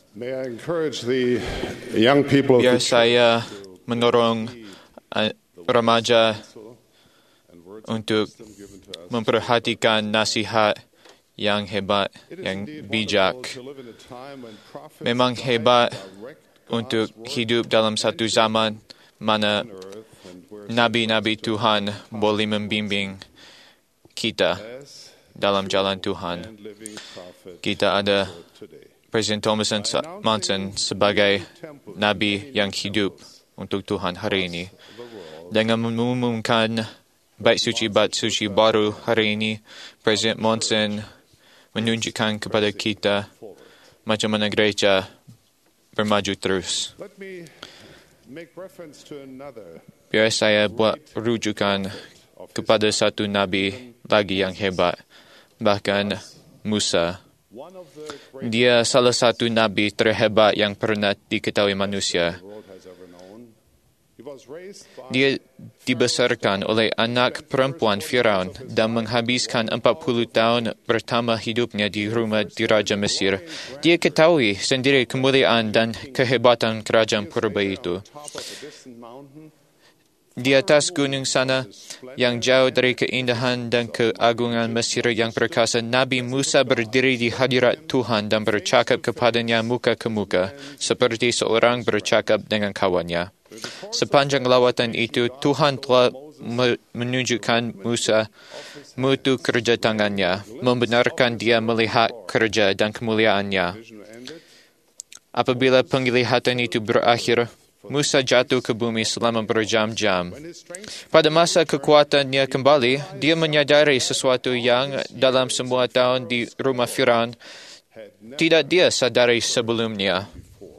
May I encourage the young people of Biar the saya mendorong remaja untuk memperhatikan nasihat yang hebat, yang bijak. Memang hebat untuk hidup dalam satu zaman mana Nabi-Nabi Tuhan boleh membimbing kita dalam jalan Tuhan. Kita ada Presiden Thomas Monson sebagai Nabi yang hidup untuk Tuhan hari ini. Dengan mengumumkan bait suci baru hari ini, Presiden Monson menunjukkan kepada kita macam mana gereja bermaju terus. Biar saya buat rujukan kepada satu Nabi lagi yang hebat, bahkan Musa. Dia salah satu Nabi terhebat yang pernah diketahui manusia. Dia dibesarkan oleh anak perempuan Firaun dan menghabiskan 40 tahun pertama hidupnya di rumah diraja Mesir. Dia ketahui sendiri kemuliaan dan kehebatan kerajaan purba itu. Di atas gunung sana, yang jauh dari keindahan dan keagungan Mesir yang perkasa, Nabi Musa berdiri di hadirat Tuhan dan bercakap kepadanya muka ke muka, seperti seorang bercakap dengan kawannya. Sepanjang lawatan itu, Tuhan telah menunjukkan Musa mutu kerja tangannya, membenarkan dia melihat kerja dan kemuliaannya. Apabila penglihatan itu berakhir, Musa jatuh ke bumi selama berjam-jam. Pada masa kekuatannya kembali, dia menyadari sesuatu yang dalam semua tahun di rumah Firaun tidak dia sadari sebelumnya.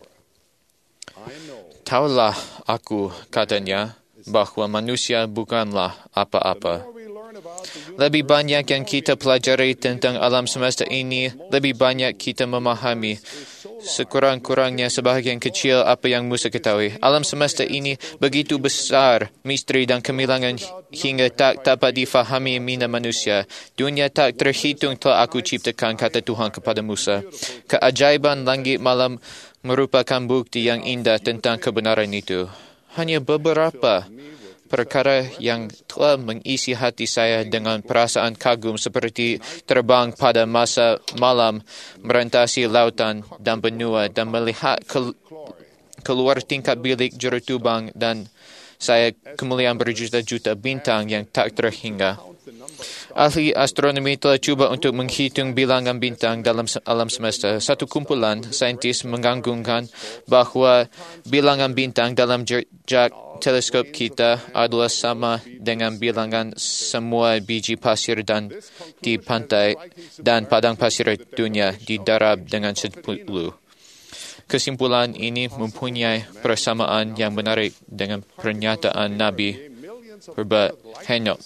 Taulah aku, katanya, bahwa manusia bukanlah apa-apa. Lebih banyak yang kita pelajari tentang alam semesta ini, lebih banyak kita memahami sekurang-kurangnya sebahagian kecil apa yang Musa ketahui. Alam semesta ini begitu besar, misteri dan kemilangan hingga tak dapat difahami minda manusia. Dunia tak terhitung telah aku ciptakan, kata Tuhan kepada Musa. Keajaiban langit malam merupakan bukti yang indah tentang kebenaran itu. Hanya beberapa perkara yang telah mengisi hati saya dengan perasaan kagum seperti terbang pada masa malam, merentasi lautan dan benua dan melihat keluar tingkap bilik jerutubang dan saya kemuliaan berjuta-juta bintang yang tak terhingga. Ahli astronomi telah cuba untuk menghitung bilangan bintang dalam alam semesta. Satu kumpulan saintis mengganggukan bahawa bilangan bintang dalam jejak teleskop kita adalah sama dengan bilangan semua biji pasir dan di pantai dan padang pasir dunia didarab dengan 10. Kesimpulan ini mempunyai persamaan yang menarik dengan pernyataan Nabi purba Henok.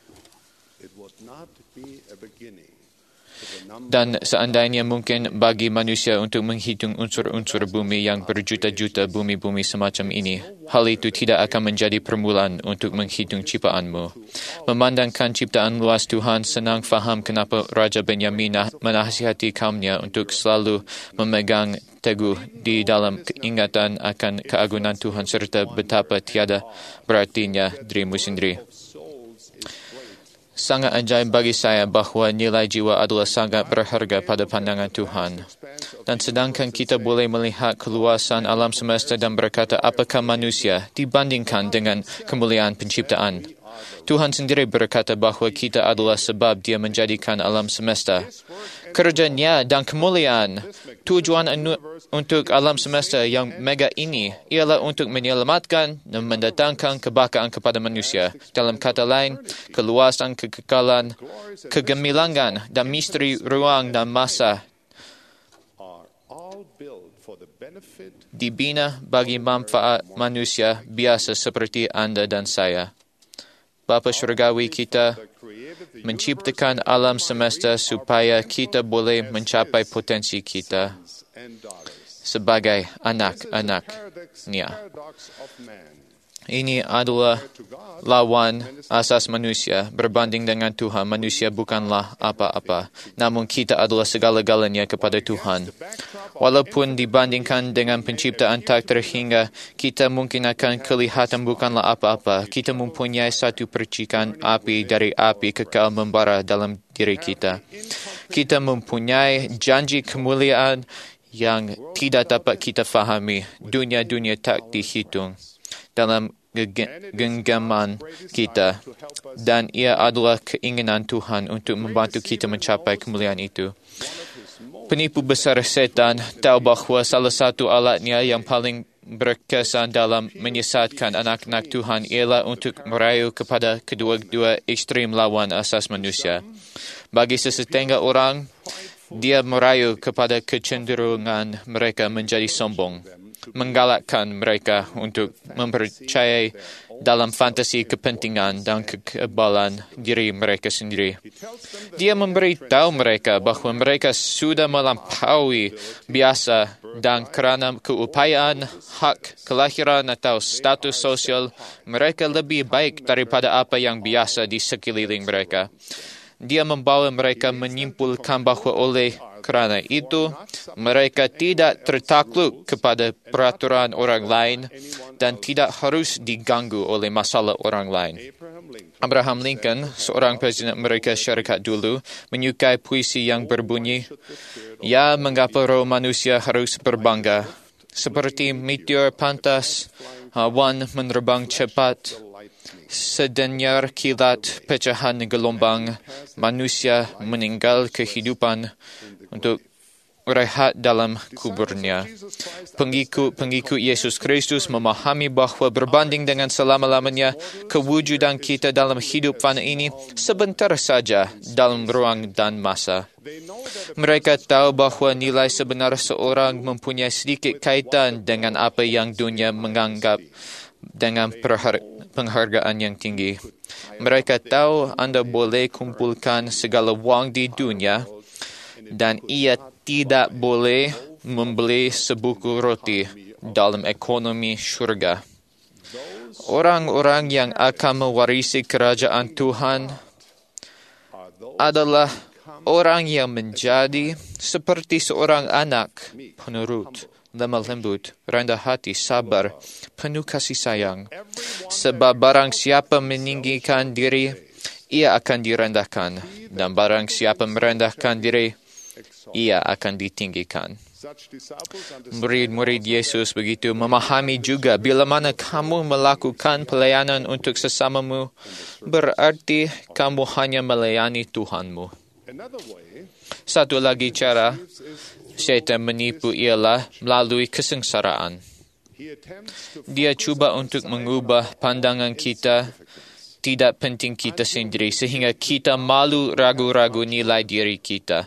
Dan seandainya mungkin bagi manusia untuk menghitung unsur-unsur bumi yang berjuta-juta bumi-bumi semacam ini, hal itu tidak akan menjadi permulaan untuk menghitung ciptaanmu. Memandangkan ciptaan luas Tuhan, senang faham kenapa Raja Benyamin menasihati kaumnya untuk selalu memegang teguh di dalam ingatan akan keagungan Tuhan serta betapa tiada berartinya dirimu sendiri. Sangat ajaib bagi saya bahawa nilai jiwa adalah sangat berharga pada pandangan Tuhan. Dan sedangkan kita boleh melihat keluasan alam semesta dan berkata apakah manusia dibandingkan dengan kemuliaan penciptaan. Tuhan sendiri berkata bahawa kita adalah sebab Dia menjadikan alam semesta. Kerjanya dan kemuliaan, tujuan untuk alam semesta yang mega ini ialah untuk menyelamatkan dan mendatangkan kebahagiaan kepada manusia. Dalam kata lain, keluasan, kekekalan, kegemilangan dan misteri ruang dan masa dibina bagi manfaat manusia biasa seperti Anda dan saya. Bapa Syurgawi kita menciptakan alam semesta supaya kita boleh mencapai potensi kita sebagai anak-anaknya. Ini adalah lawan asas manusia. Berbanding dengan Tuhan, manusia bukanlah apa-apa. Namun kita adalah segala-galanya kepada Tuhan. Walaupun dibandingkan dengan penciptaan tak terhingga, kita mungkin akan kelihatan bukanlah apa-apa. Kita mempunyai satu percikan api dari api kekal membara dalam diri kita. Kita mempunyai janji kemuliaan yang tidak dapat kita fahami. Dunia-dunia tak dihitung dalam genggaman kita, dan ia adalah keinginan Tuhan untuk membantu kita mencapai kemuliaan itu. Penipu besar setan tahu bahawa salah satu alatnya yang paling berkesan dalam menyesatkan anak-anak Tuhan ialah untuk merayu kepada kedua-dua ekstrim lawan asas manusia. Bagi sesetengah orang, dia merayu kepada kecenderungan mereka menjadi sombong, menggalakkan mereka untuk mempercayai dalam fantasi kepentingan dan kekebalan diri mereka sendiri. Dia memberitahu mereka bahawa mereka sudah melampaui biasa dan kerana keupayaan, hak, kelahiran atau status sosial, mereka lebih baik daripada apa yang biasa di sekeliling mereka. Dia membawa mereka menyimpulkan bahawa oleh kerana itu, mereka tidak tertakluk kepada peraturan orang lain dan tidak harus diganggu oleh masalah orang lain. Abraham Lincoln, seorang presiden Amerika Syarikat dulu, menyukai puisi yang berbunyi, "Ya, mengapa roh manusia harus berbangga? Seperti meteor pantas, awan menerbang cepat. Sedengar kilat pecahan gelombang, manusia meninggal kehidupan untuk rehat dalam kuburnya." Pengikut Yesus Kristus memahami bahawa berbanding dengan selama-lamanya, kewujudan kita dalam hidup fana ini sebentar saja dalam ruang dan masa. Mereka tahu bahawa nilai sebenar seorang mempunyai sedikit kaitan dengan apa yang dunia menganggap dengan penghargaan yang tinggi. Mereka tahu anda boleh kumpulkan segala wang di dunia dan ia tidak boleh membeli sebuku roti dalam ekonomi syurga. Orang-orang yang akan mewarisi kerajaan Tuhan adalah orang yang menjadi seperti seorang anak, penurut, lemah lembut, rendah hati, sabar, penuh kasih sayang. Sebab barang siapa meninggikan diri, ia akan direndahkan. Dan barang siapa merendahkan diri, ia akan ditinggikan. Murid-murid Yesus begitu memahami juga bila mana kamu melakukan pelayanan untuk sesamamu, berarti kamu hanya melayani Tuhanmu. Satu lagi cara syaitan menipu ialah melalui kesengsaraan. Dia cuba untuk mengubah pandangan kita tidak penting kita sendiri sehingga kita malu ragu-ragu nilai diri kita.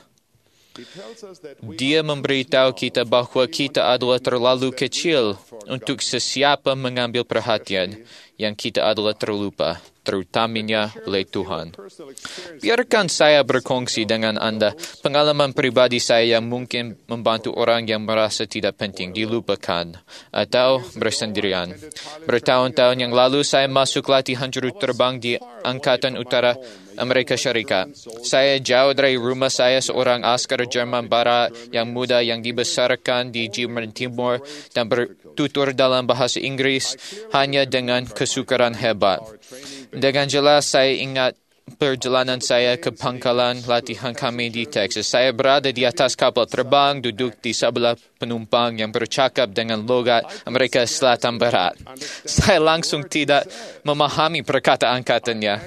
Dia memberitahu kita bahawa kita adalah terlalu kecil untuk sesiapa mengambil perhatian yang kita adalah terlupa, terutamanya oleh Tuhan. Biarkan saya berkongsi dengan anda pengalaman pribadi saya yang mungkin membantu orang yang merasa tidak penting, dilupakan, atau bersendirian. Bertahun-tahun yang lalu saya masuk latihan juru terbang di Angkatan Utara Amerika Syarikat. Saya jauh dari rumah saya, seorang askar Jerman Barat yang muda yang dibesarkan di Jerman Timur dan bertutur dalam bahasa Inggris hanya dengan kesukaran hebat. Dengan jelas saya ingat perjalanan saya ke pangkalan latihan kami di Texas. Saya berada di atas kapal terbang, duduk di sebelah penumpang yang bercakap dengan logat Amerika Selatan Barat. Saya langsung tidak memahami perkataan katanya.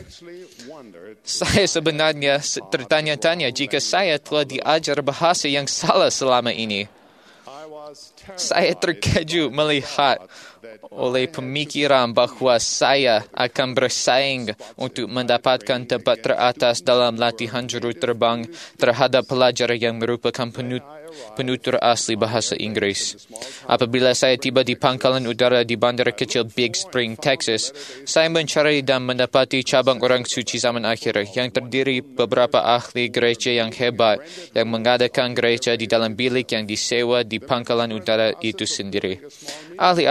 Saya sebenarnya tertanya-tanya jika saya telah diajar bahasa yang salah selama ini. Saya terkejut melihat oleh pemikiran bahawa saya akan bersaing untuk mendapatkan tempat teratas dalam latihan juru terbang terhadap pelajar yang merupakan penutur asli bahasa Inggris. Apabila saya tiba di pangkalan udara di bandar kecil Big Spring, Texas, saya mencari dan mendapati cabang orang suci zaman akhir yang terdiri beberapa ahli gereja yang hebat yang mengadakan gereja di dalam bilik yang disewa di pangkalan udara itu sendiri. Ahli-ahli itu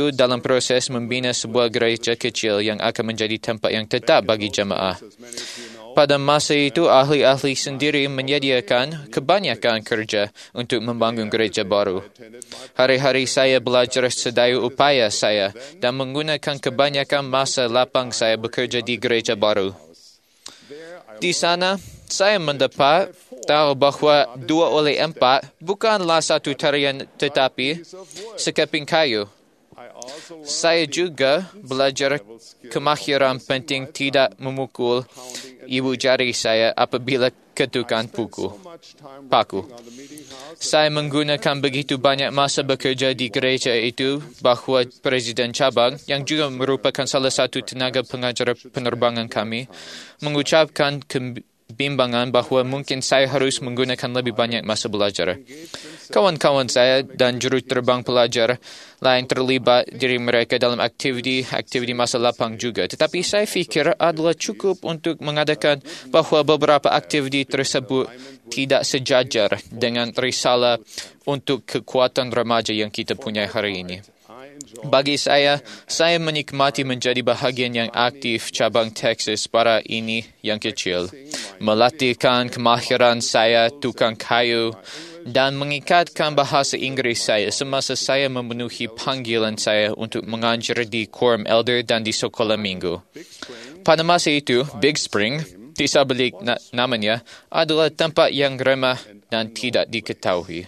membantu dalam proses membina sebuah gereja kecil yang akan menjadi tempat yang tetap bagi jemaah. Pada masa itu, ahli-ahli sendiri menyediakan kebanyakan kerja untuk membangun gereja baru. Hari-hari saya belajar sedaya upaya saya dan menggunakan kebanyakan masa lapang saya bekerja di gereja baru. Di sana, saya mendapat tahu bahawa 2/4 bukanlah satu tarian tetapi sekeping kayu. Saya juga belajar kemahiran penting tidak memukul ibu jari saya apabila ketukan paku. Saya menggunakan begitu banyak masa bekerja di gereja itu bahawa Presiden Cabang, yang juga merupakan salah satu tenaga pengajar penerbangan kami, mengucapkan kebimbangan bahawa mungkin saya harus menggunakan lebih banyak masa belajar. Kawan-kawan saya dan juruterbang pelajar lain terlibat diri mereka dalam aktiviti masa lapang juga. Tetapi saya fikir adalah cukup untuk mengadakan bahawa beberapa aktiviti tersebut tidak sejajar dengan risalah untuk kekuatan remaja yang kita punya hari ini. Bagi saya menikmati menjadi bahagian yang aktif cabang Texas pada ini yang kecil. Melatihkan kemahiran saya tukang kayu dan mengikatkan bahasa Inggeris saya semasa saya memenuhi panggilan saya untuk mengajar di Quorum Elder dan di sekolah minggu. Pada masa itu, Big Spring, disabilik namanya, adalah tempat yang remah dan tidak diketahui.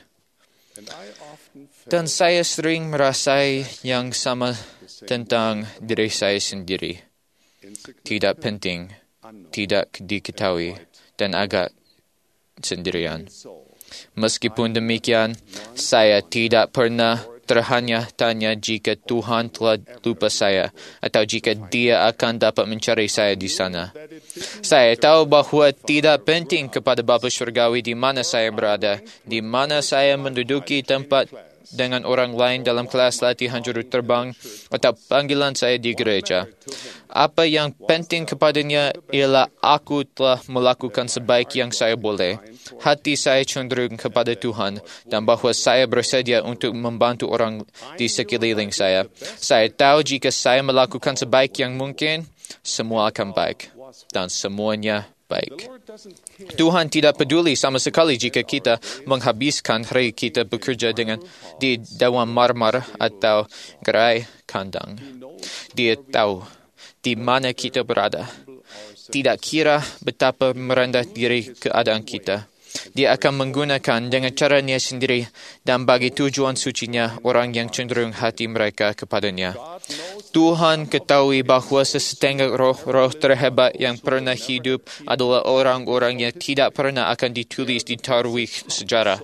Dan saya sering merasai yang sama tentang diri saya sendiri. Tidak penting, tidak diketahui, dan agak sendirian. Meskipun demikian, saya tidak pernah terhanya-tanya jika Tuhan telah lupa saya atau jika Dia akan dapat mencari saya di sana. Saya tahu bahawa tidak penting kepada Bapa Syurgawi di mana saya berada, di mana saya menduduki tempat dengan orang lain dalam kelas latihan juruterbang atau panggilan saya di gereja. Apa yang penting kepadanya ialah aku telah melakukan sebaik yang saya boleh. Hati saya cenderung kepada Tuhan dan bahawa saya bersedia untuk membantu orang di sekeliling saya. Saya tahu jika saya melakukan sebaik yang mungkin, semua akan baik dan semuanya baik. Tuhan tidak peduli sama sekali jika kita menghabiskan hari kita bekerja di dalam marmar atau gerai kandang. Dia tahu di mana kita berada. Tidak kira betapa merendah diri keadaan kita. Dia akan menggunakan dengan caranya sendiri dan bagi tujuan sucinya orang yang cenderung hati mereka kepadanya. Tuhan ketahui bahawa sesetengah roh-roh terhebat yang pernah hidup adalah orang-orang yang tidak pernah akan ditulis di taruih sejarah.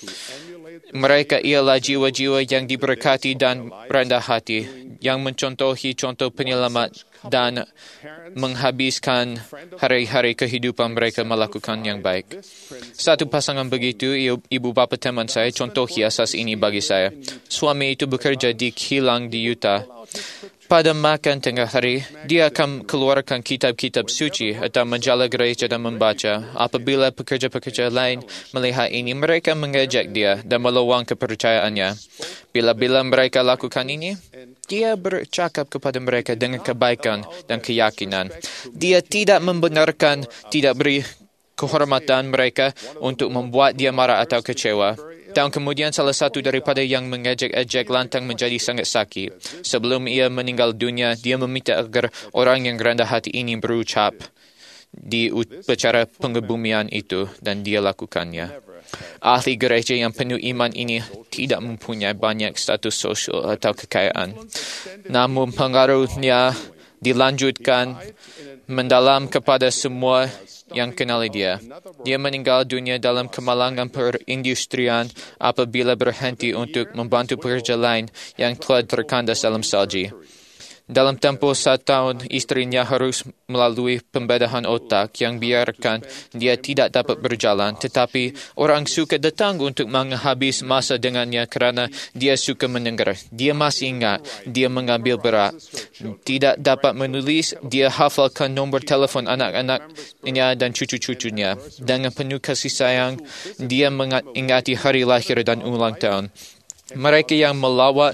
Mereka ialah jiwa-jiwa yang diberkati dan rendah hati, yang mencontohi contoh penyelamat dan menghabiskan hari-hari kehidupan mereka melakukan yang baik. Satu pasangan begitu, ibu bapa teman saya, contohi asas ini bagi saya. Suami itu bekerja di kilang di Utah. Pada makan tengah hari, dia akan keluarkan kitab-kitab suci atau majalah gereja dan membaca. Apabila pekerja-pekerja lain melihat ini, mereka mengejek dia dan melawan kepercayaannya. Bila-bila mereka lakukan ini, dia bercakap kepada mereka dengan kebaikan dan keyakinan. Dia tidak membenarkan, tidak beri kehormatan mereka untuk membuat dia marah atau kecewa. Tahun kemudian, salah satu daripada yang mengejek-ejek lantang menjadi sangat sakit. Sebelum ia meninggal dunia, dia meminta agar orang yang rendah hati ini berucap di upacara pengebumian itu, dan dia lakukannya. Ahli gereja yang penuh iman ini tidak mempunyai banyak status sosial atau kekayaan. Namun pengaruhnya dilanjutkan mendalam kepada semua yang kenali dia. Dia meninggal dunia dalam kemalangan perindustrian apabila berhenti untuk membantu pekerja lain yang telah terkandas dalam salji. Dalam tempoh 1 tahun, istrinya harus melalui pembedahan otak yang biarkan dia tidak dapat berjalan. Tetapi orang suka datang untuk menghabis masa dengannya kerana dia suka mendengar. Dia masih ingat, dia mengambil berat. Tidak dapat menulis, dia hafalkan nombor telefon anak-anaknya dan cucu-cucunya. Dengan penuh kasih sayang, dia mengingati hari lahir dan ulang tahun. Mereka yang melawat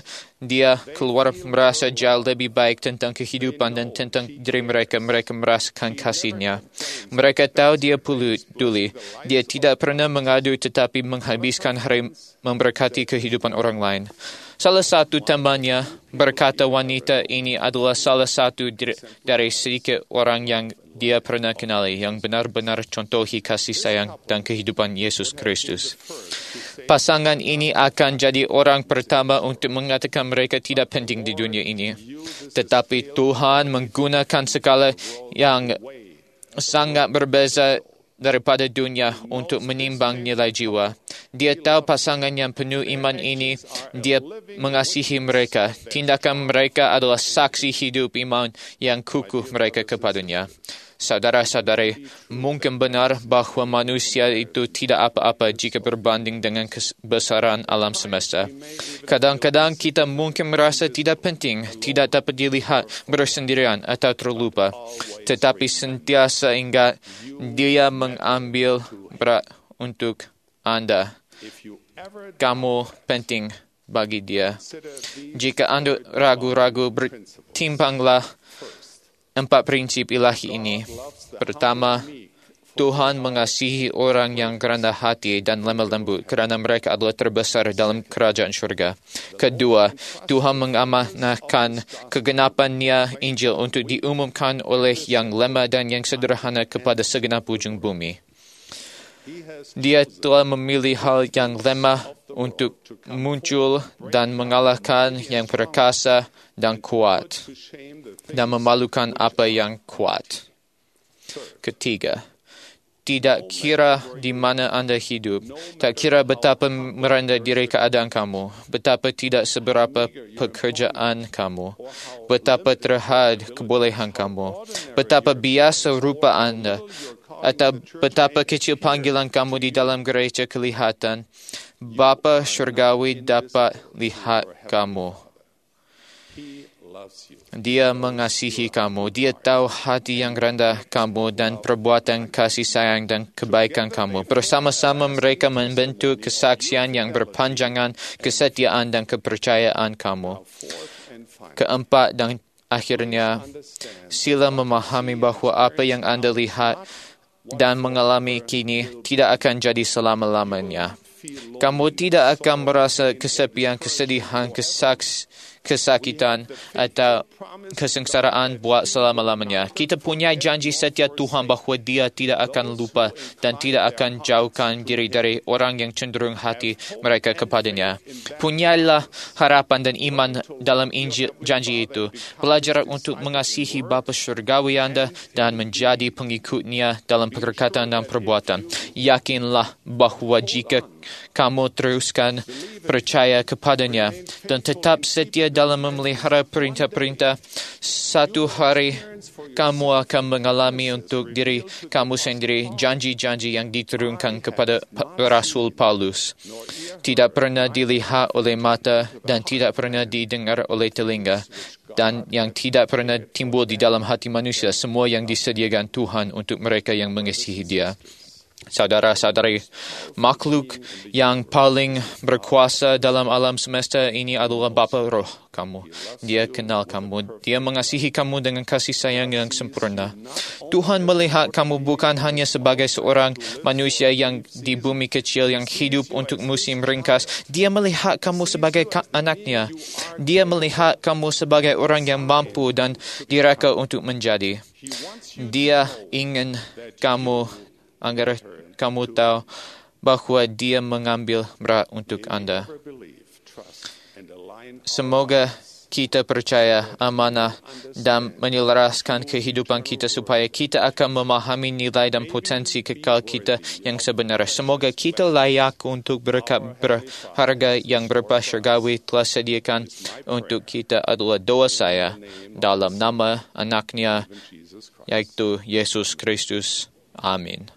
dia keluar merasa jauh lebih baik tentang kehidupan dan tentang diri mereka. Mereka merasakan kasihnya. Mereka tahu dia peduli. Dia tidak pernah mengadu tetapi menghabiskan hari memberkati kehidupan orang lain. Salah satu temannya berkata wanita ini adalah salah satu dari sedikit orang yang dia pernah kenali, yang benar-benar contohi kasih sayang dan kehidupan Yesus Kristus. Pasangan ini akan jadi orang pertama untuk mengatakan mereka tidak penting di dunia ini. Tetapi Tuhan menggunakan segala yang sangat berbeza daripada dunia untuk menimbang nilai jiwa. Dia tahu pasangan yang penuh iman ini, dia mengasihi mereka. Tindakan mereka adalah saksi hidup iman yang kukuh mereka kepadanya. Saudara-saudari, mungkin benar bahawa manusia itu tidak apa-apa jika berbanding dengan kebesaran alam semesta. Kadang-kadang kita mungkin merasa tidak penting, tidak dapat dilihat, bersendirian atau terlupa. Tetapi sentiasa ingat, Dia mengambil berat untuk Anda. Kamu penting bagi Dia. Jika Anda ragu-ragu, bertimbanglah 4 prinsip ilahi ini. Pertama, Tuhan mengasihi orang yang rendah hati dan lemah lembut kerana mereka adalah terbesar dalam kerajaan syurga. Kedua, Tuhan mengamanahkan kegenapan-Nya Injil untuk diumumkan oleh yang lemah dan yang sederhana kepada segenap ujung bumi. Dia telah memilih hal yang lemah untuk muncul dan mengalahkan yang perkasa dan kuat, dan memalukan apa yang kuat. Ketiga, tidak kira di mana Anda hidup, tak kira betapa merendah diri keadaan kamu, betapa tidak seberapa pekerjaan kamu, betapa terhad kebolehan kamu, betapa biasa rupa Anda, atau betapa kecil panggilan kamu di dalam gereja kelihatan, Bapa Syurgawi dapat lihat kamu. Dia mengasihi kamu. Dia tahu hati yang rendah kamu dan perbuatan kasih sayang dan kebaikan kamu. Bersama-sama mereka membentuk kesaksian yang berpanjangan, kesetiaan dan kepercayaan kamu. Keempat dan akhirnya, sila memahami bahawa apa yang Anda lihat dan mengalami kini tidak akan jadi selama-lamanya. Kamu tidak akan merasa kesepian, kesedihan, kesakitan atau kesengsaraan buat selama-lamanya. Kita punya janji setia Tuhan bahawa Dia tidak akan lupa dan tidak akan jauhkan diri dari orang yang cenderung hati mereka kepadanya. Punyailah harapan dan iman dalam Injil janji itu. Belajar untuk mengasihi Bapa Syurgawi Anda dan menjadi pengikutnya dalam perkataan dan perbuatan. Yakinlah bahawa jika kamu teruskan percaya kepadanya dan tetap setia dalam memelihara perintah-perintah, satu hari kamu akan mengalami untuk diri kamu sendiri janji-janji yang diturunkan kepada Rasul Paulus. Tidak pernah dilihat oleh mata dan tidak pernah didengar oleh telinga, dan yang tidak pernah timbul di dalam hati manusia, semua yang disediakan Tuhan untuk mereka yang mengasihi Dia. Saudara-saudari, makhluk yang paling berkuasa dalam alam semesta ini adalah Bapa Roh kamu. Dia kenal kamu. Dia mengasihi kamu dengan kasih sayang yang sempurna. Tuhan melihat kamu bukan hanya sebagai seorang manusia yang di bumi kecil yang hidup untuk musim ringkas. Dia melihat kamu sebagai anaknya. Dia melihat kamu sebagai orang yang mampu dan direka untuk menjadi. Dia ingin kamu agar kamu tahu bahawa Dia mengambil berat untuk Anda. Semoga kita percaya, amanah dan menyelaraskan kehidupan kita supaya kita akan memahami nilai dan potensi kekal kita yang sebenar. Semoga kita layak untuk berkat berharga yang Bapa Syurgawi telah sediakan untuk kita adalah doa saya dalam nama anaknya, yaitu Yesus Kristus. Amin.